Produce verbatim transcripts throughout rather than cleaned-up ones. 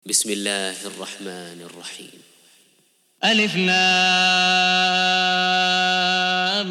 بسم الله الرحمن الرحيم. ألف لام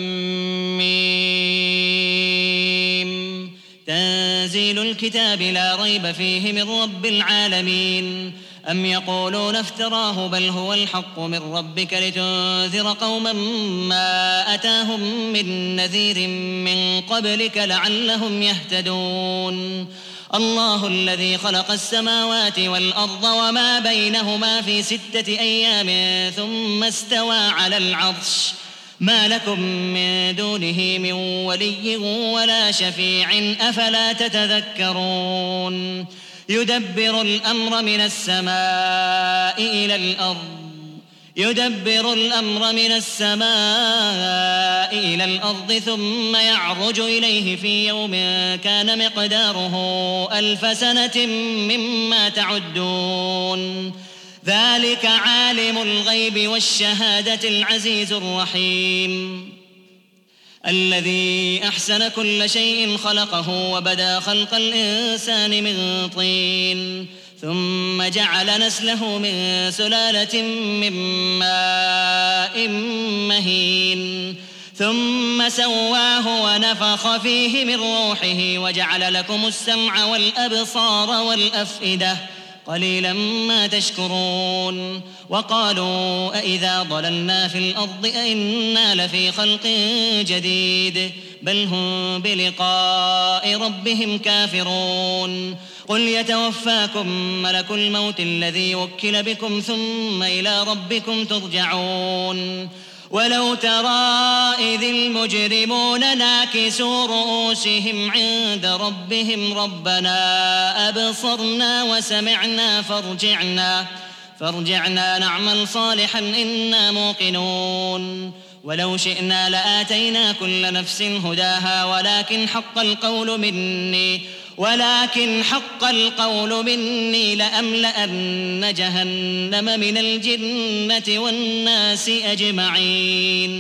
ميم. تنزيل الكتاب لا ريب فيه من رب العالمين. أم يقولون افتراه بل هو الحق من ربك لتنذر قوما ما أتاهم من نذير من قبلك لعلهم يهتدون. الله الذي خلق السماوات والأرض وما بينهما في ستة أيام ثم استوى على العرش ما لكم من دونه من ولي ولا شفيع أفلا تتذكرون. يدبر الأمر من السماء إلى الأرض يدبر الأمر من السماء إلى الأرض ثم يعرج إليه في يوم كان مقداره ألف سنة مما تعدون. ذلك عالم الغيب والشهادة العزيز الرحيم الذي أحسن كل شيء خلقه وبدأ خلق الإنسان من طين ثم جعل نسله من سلالة من ماء مهين ثم سواه ونفخ فيه من روحه وجعل لكم السمع والأبصار والأفئدة قليلا ما تشكرون. وقالوا أإذا ضللنا في الأرض أإنا لفي خلق جديد بل هم بلقاء ربهم كافرون. قل يتوفاكم ملك الموت الذي وكل بكم ثم إلى ربكم ترجعون. ولو ترى إذ المجرمون ناكسوا رؤوسهم عند ربهم ربنا أبصرنا وسمعنا فارجعنا فارجعنا نعمل صالحا إنا موقنون. ولو شئنا لآتينا كل نفس هداها ولكن حق القول مني ولكن حق القول مني لأملأن جهنم من الجنة والناس أجمعين.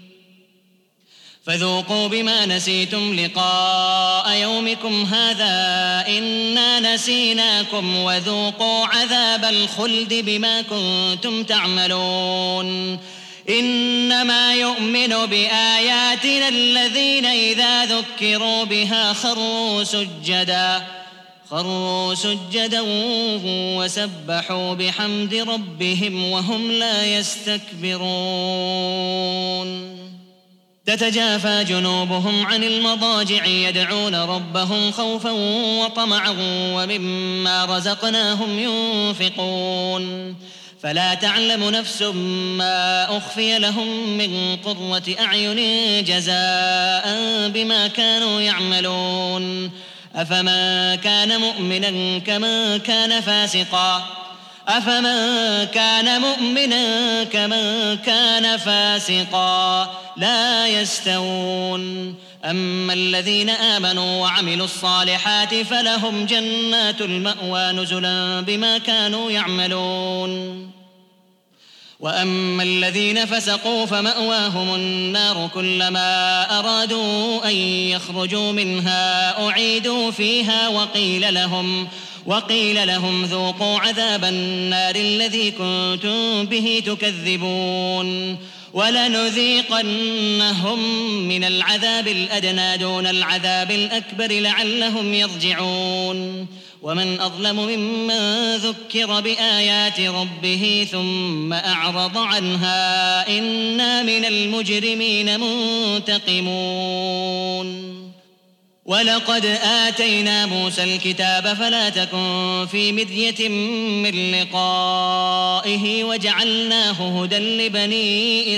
فذوقوا بما نسيتم لقاء يومكم هذا إنا نسيناكم وذوقوا عذاب الخلد بما كنتم تعملون. إنما يؤمن بآياتنا الذين إذا ذكروا بها خروا سجدا خروا سجدا وسبحوا بحمد ربهم وهم لا يستكبرون. تتجافى جنوبهم عن المضاجع يدعون ربهم خوفا وطمعا ومما رزقناهم ينفقون. فلا تعلم نفس ما أخفي لهم من قرة أعين جزاء بما كانوا يعملون. أفمن كان مؤمنا كمن كان فاسقا أفمن كان مؤمنا كمن كان فاسقا لا يستوون. أما الذين آمنوا وعملوا الصالحات فلهم جنات المأوى نزلا بما كانوا يعملون. وأما الذين فسقوا فمأواهم النار كلما أرادوا أن يخرجوا منها أعيدوا فيها وقيل لهم وقيل لهم ذوقوا عذاب النار الذي كنتم به تكذبون. ولنذيقنهم من العذاب الأدنى دون العذاب الأكبر لعلهم يرجعون. ومن أظلم ممن ذكر بآيات ربه ثم أعرض عنها إنا من المجرمين منتقمون. ولقد آتينا موسى الكتاب فلا تكن في مرية من لقائه وجعلناه هدى لبني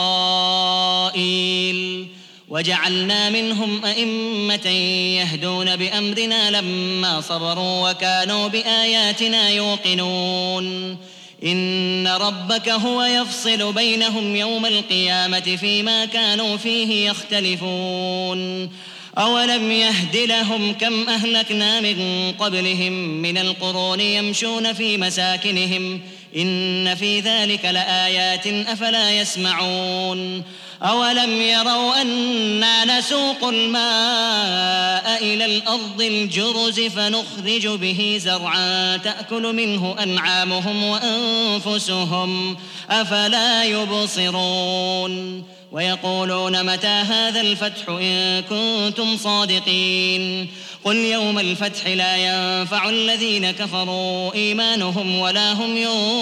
إسرائيل وجعلنا منهم أئمة يهدون بأمرنا لما صبروا وكانوا بآياتنا يوقنون. إن ربك هو يفصل بينهم يوم القيامة فيما كانوا فيه يختلفون. أولم يهد لهم كم أهلكنا من قبلهم من القرون يمشون في مساكنهم إن في ذلك لآيات أفلا يسمعون. أولم يروا أنا نسوق الماء إلى الأرض الجرز فنخرج به زرعا تأكل منه أنعامهم وأنفسهم أفلا يبصرون ويقولون متى هذا الفتح إن كنتم صادقين قل يوم الفتح لا ينفع الذين كفروا إيمانهم ولا هم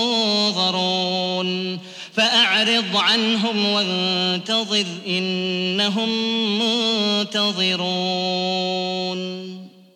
ينظرون فأعرض عنهم وانتظر إنهم منتظرون.